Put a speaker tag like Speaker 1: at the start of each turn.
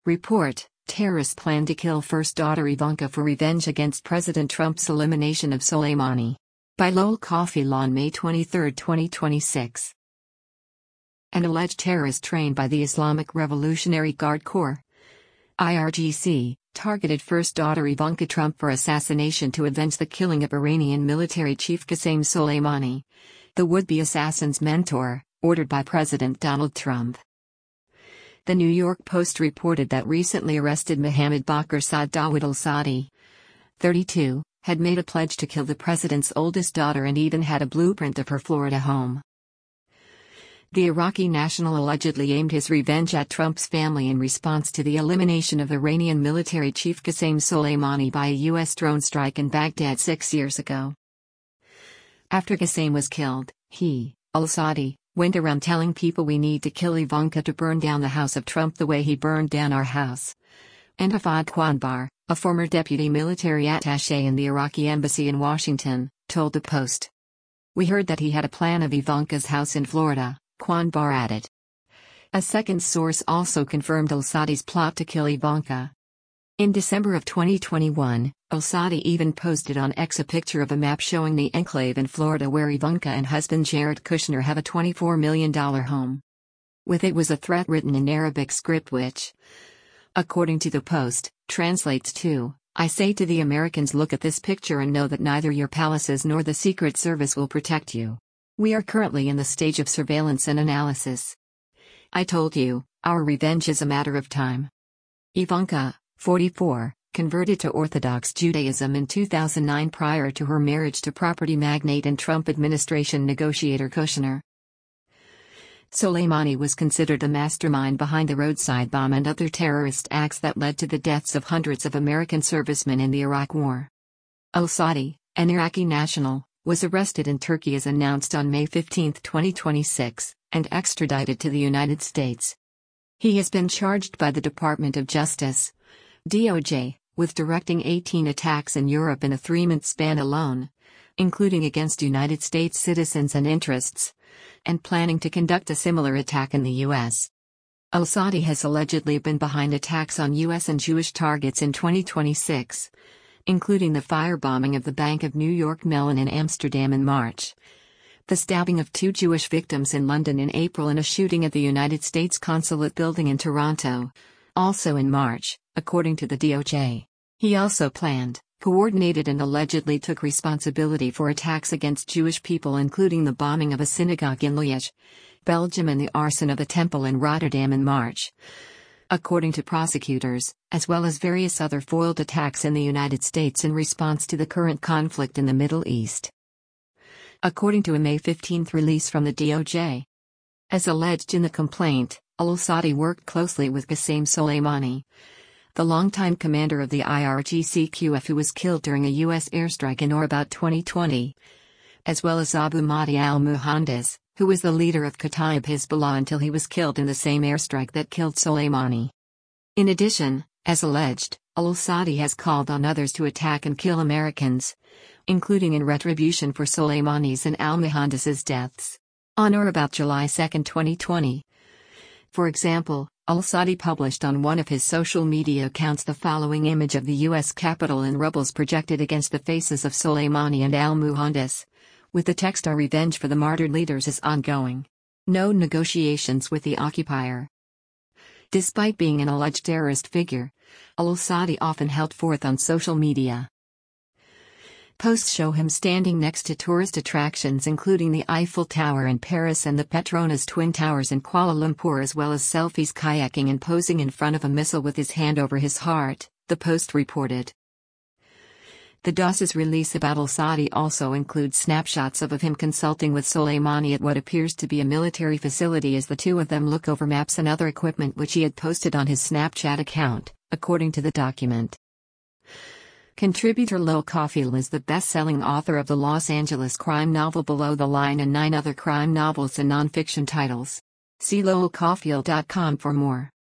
Speaker 1: Report: Terrorists plan to kill first daughter Ivanka for revenge against President Trump's elimination of Soleimani. By Lowell Cauffiel on May 23, 2026. An alleged terrorist trained by the Islamic Revolutionary Guard Corps (IRGC) targeted first daughter Ivanka Trump for assassination to avenge the killing of Iranian military chief Qasem Soleimani, the would-be assassin's mentor, ordered by President Donald Trump. The New York Post reported that recently arrested Mohammed Bakr Saad Dawood al-Saadi, 32, had made a pledge to kill the president's oldest daughter and even had a blueprint of her Florida home. The Iraqi national allegedly aimed his revenge at Trump's family in response to the elimination of Iranian military chief Qasem Soleimani by a U.S. drone strike in Baghdad 6 years ago. After Qasem was killed, he, al-Saadi, went around telling people we need to kill Ivanka to burn down the house of Trump the way he burned down our house. And Hafid Qanbar, a former deputy military attaché in the Iraqi embassy in Washington, told the Post. We heard that he had a plan of Ivanka's house in Florida, Qanbar added. A second source also confirmed al-Saadi's plot to kill Ivanka. In December of 2021, al-Saadi even posted on X a picture of a map showing the enclave in Florida where Ivanka and husband Jared Kushner have a $24 million home. With it was a threat written in Arabic script which, according to the Post, translates to, I say to the Americans, look at this picture and know that neither your palaces nor the Secret Service will protect you. We are currently in the stage of surveillance and analysis. I told you, our revenge is a matter of time. Ivanka, 44, converted to Orthodox Judaism in 2009 prior to her marriage to property magnate and Trump administration negotiator Kushner. Soleimani was considered a mastermind behind the roadside bomb and other terrorist acts that led to the deaths of hundreds of American servicemen in the Iraq War. Al-Saadi, an Iraqi national, was arrested in Turkey as announced on May 15, 2026, and extradited to the United States. He has been charged by the Department of Justice, DOJ, with directing 18 attacks in Europe in a 3-month span alone, including against United States citizens and interests, and planning to conduct a similar attack in the U.S. Al-Saadi has allegedly been behind attacks on U.S. and Jewish targets in 2026, including the firebombing of the Bank of New York Mellon in Amsterdam in March, the stabbing of 2 Jewish victims in London in April, and a shooting at the United States Consulate building in Toronto, also in March, according to the DOJ. He also planned, coordinated and allegedly took responsibility for attacks against Jewish people, including the bombing of a synagogue in Liège, Belgium, and the arson of a temple in Rotterdam in March, according to prosecutors, as well as various other foiled attacks in the United States in response to the current conflict in the Middle East. According to a May 15 release from the DOJ. As alleged in the complaint, al-Saadi worked closely with Qasem Soleimani, the longtime commander of the IRGC-QF who was killed during a U.S. airstrike in or about 2020, as well as Abu Mahdi al-Muhandis, who was the leader of Kataib Hezbollah until he was killed in the same airstrike that killed Soleimani. In addition, as alleged, al-Saadi has called on others to attack and kill Americans, including in retribution for Soleimani's and al-Muhandis's deaths, on or about July 2, 2020. For example, al-Saadi published on one of his social media accounts the following image of the U.S. Capitol in rubbles projected against the faces of Soleimani and al-Muhandis, with the text, "Our revenge for the martyred leaders is ongoing. No negotiations with the occupier." Despite being an alleged terrorist figure, al-Saadi often held forth on social media. Posts show him standing next to tourist attractions including the Eiffel Tower in Paris and the Petronas Twin Towers in Kuala Lumpur, as well as selfies, kayaking and posing in front of a missile with his hand over his heart, the Post reported. The DOS's release about al-Saadi also includes snapshots of him consulting with Soleimani at what appears to be a military facility as the two of them look over maps and other equipment which he had posted on his Snapchat account, according to the document. Contributor Lowell Cauffiel is the best-selling author of the Los Angeles crime novel Below the Line and 9 other crime novels and nonfiction titles. See lowellcauffiel.com for more.